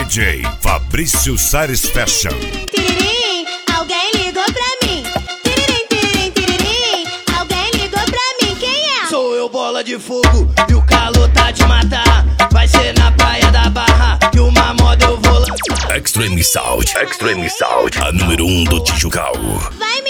DJ Fabrício Sares Fashion. Tiririm, alguém ligou pra mim. Tiririm, tiririm, tiririm, alguém ligou pra mim. Quem é? Sou eu, bola de fogo, e o calor tá de matar. Vai ser na praia da Barra, que uma moda eu vou lançar. Extreme Sound, a número 1 do Tijucal. Vai,